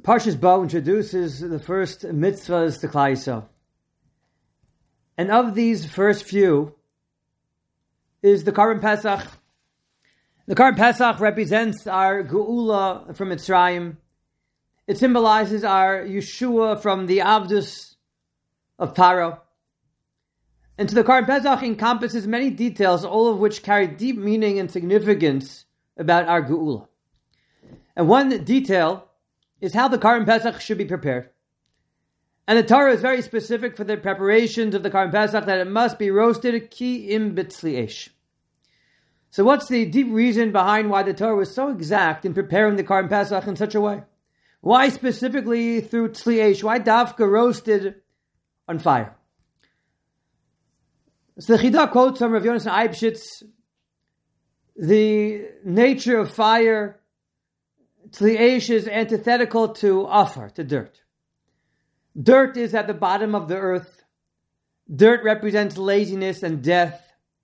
Parshas Bo introduces the first mitzvahs to Klal Yisrael. And of these first few is the Korban Pesach. The Korban Pesach represents our Geula from Mitzrayim. It symbolizes our Yeshua from the Avdus of Paro. And so the Korban Pesach encompasses many details, all of which carry deep meaning and significance about our Geula. And one detail is how the Korban Pesach should be prepared. And the Torah is very specific for the preparations of the Korban Pesach that it must be roasted ki im b'tzli esh. So what's the deep reason behind why the Torah was so exact in preparing the Korban Pesach in such a way? Why specifically through tzli esh? Why dafka roasted on fire? So the Chidah quotes from Rav Yonasan Eibshitz, the nature of fire. Tzli esh is antithetical to afar, to dirt. Dirt is at the bottom of the earth. Dirt represents laziness and death.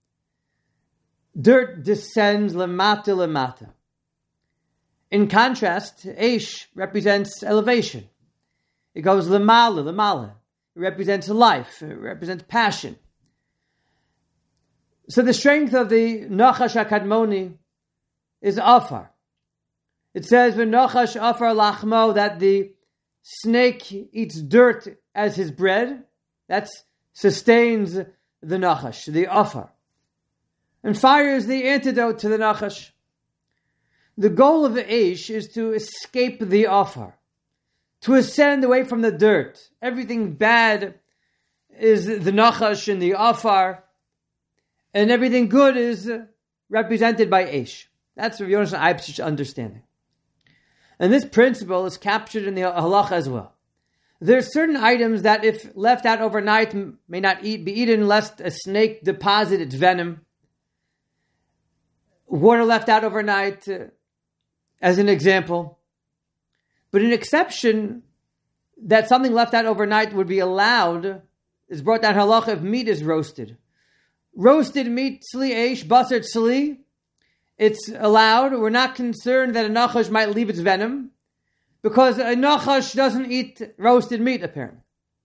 Dirt descends lemata lemata. In contrast, esh represents elevation. It goes lemala lemala. It represents life. It represents passion. So the strength of the Nachash HaKadmoni is afar. It says, "V'nochash afar lachmo," that the snake eats dirt as his bread. That sustains the nachash, the afar. And fire is the antidote to the nachash. The goal of the eish is to escape the afar, to ascend away from the dirt. Everything bad is the nachash and the afar, and everything good is represented by eish. That's Rav Yonasan Eibshitz's understanding. And this principle is captured in the halacha as well. There are certain items that, if left out overnight, may not be eaten lest a snake deposit its venom. Water left out overnight, as an example. But an exception that something left out overnight would be allowed is brought down halacha if meat is roasted. Roasted meat, tzli eish, basar tzli, it's allowed. We're not concerned that a nachash might leave its venom, because a nachash doesn't eat roasted meat, apparently.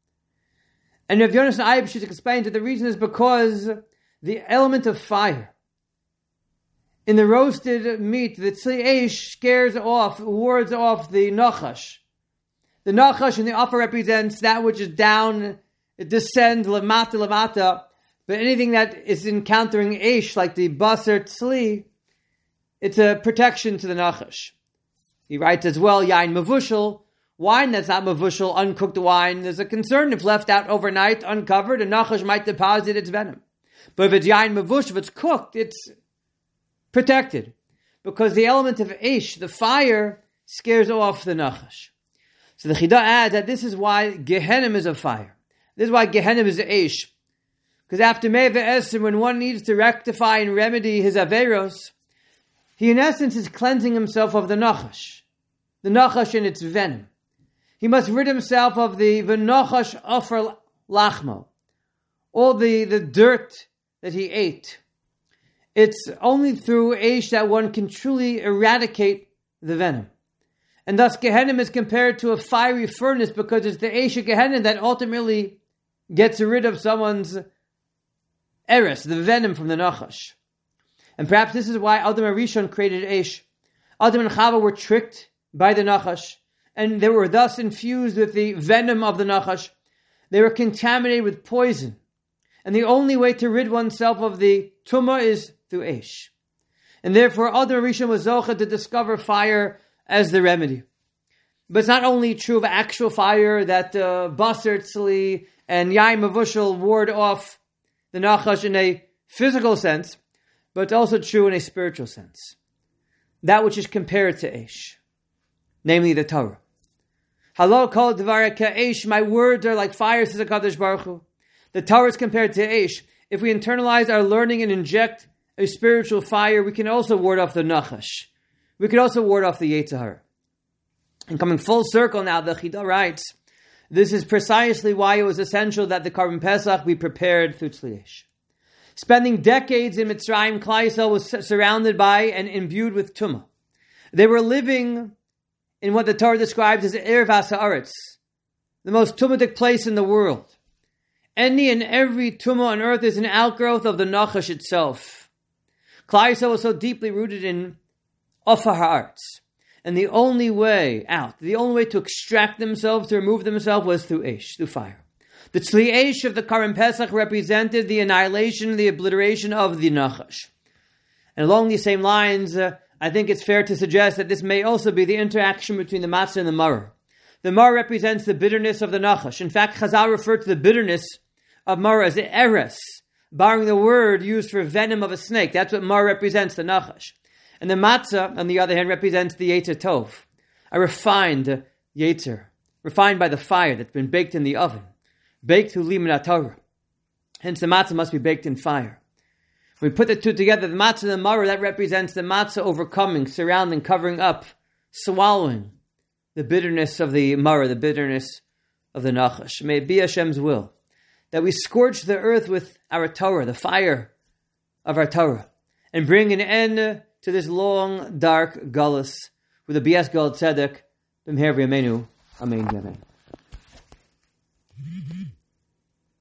And Rav Yonasan Eibshitz explains that the reason is because the element of fire in the roasted meat, the tzli eish, wards off the nachash. The nachash in the upper represents that which is down, it descends lamata lamata, but anything that is encountering eish, like the basar tzli, it's a protection to the nachash. He writes as well, yain mavushal, wine that's not mavushal, uncooked wine. There's a concern if left out overnight, uncovered, a nachash might deposit its venom. But if it's yain mavush, if it's cooked, it's protected. Because the element of eish, the fire, scares off the nachash. So the Chidah adds that this is why Gehenim is a fire. This is why Gehenim is eish. Because after Mei Ve'esim, when one needs to rectify and remedy his averos, he, in essence, is cleansing himself of the nachash and its venom. He must rid himself of the v'nochash afar lachmo, all the dirt that he ate. It's only through eish that one can truly eradicate the venom. And thus Gehenim is compared to a fiery furnace, because it's the eish of Gehenim that ultimately gets rid of someone's eres, the venom from the nachash. And perhaps this is why Adam and Rishon created eish. Adam and Chava were tricked by the nachash, and they were thus infused with the venom of the nachash. They were contaminated with poison. And the only way to rid oneself of the tumah is through eish. And therefore, Adam and Rishon was zocha to discover fire as the remedy. But it's not only true of actual fire that basar tzli and yain mavushal ward off the nachash in a physical sense, but it's also true in a spiritual sense. That which is compared to eish, namely the Torah. Halal kol dvarei ka'eish, my words are like fire, says HaKadosh Baruch Hu. The Torah is compared to eish. If we internalize our learning and inject a spiritual fire, we can also ward off the nachash. We can also ward off the Yetzer Hara. And coming full circle now, the Chidah writes, this is precisely why it was essential that the Korban Pesach be prepared through tzli eish. Spending decades in Mitzrayim, Klal Yisrael was surrounded by and imbued with tumah. They were living in what the Torah describes as Ervas Haaretz, the most tumatic place in the world. Any and every tumah on earth is an outgrowth of the Nachash itself. Klal Yisrael was so deeply rooted in Ofar Haaretz, and the only way out, the only way to extract themselves, to remove themselves, was through Eish, through fire. The Tzli Eish of the Karim Pesach represented the annihilation, the obliteration of the Nachash. And along these same lines, I think it's fair to suggest that this may also be the interaction between the matzah and the maror. The maror represents the bitterness of the Nachash. In fact, Chazal referred to the bitterness of maror as the eres, borrowing the word used for venom of a snake. That's what maror represents, the Nachash. And the matzah, on the other hand, represents the Yetzer Tov, a refined Yetzer, refined by the fire that's been baked in the oven, baked through Limud HaTorah. Hence, the matzah must be baked in fire. When we put the two together, the matzah and the maror, that represents the matzah overcoming, surrounding, covering up, swallowing the bitterness of the maror, the bitterness of the Nachash. May it be Hashem's will that we scorch the earth with our Torah, the fire of our Torah, and bring an end to this long, dark galus with the Bias Gal Tzedek, B'mher V'yameinu. Amen. Amen.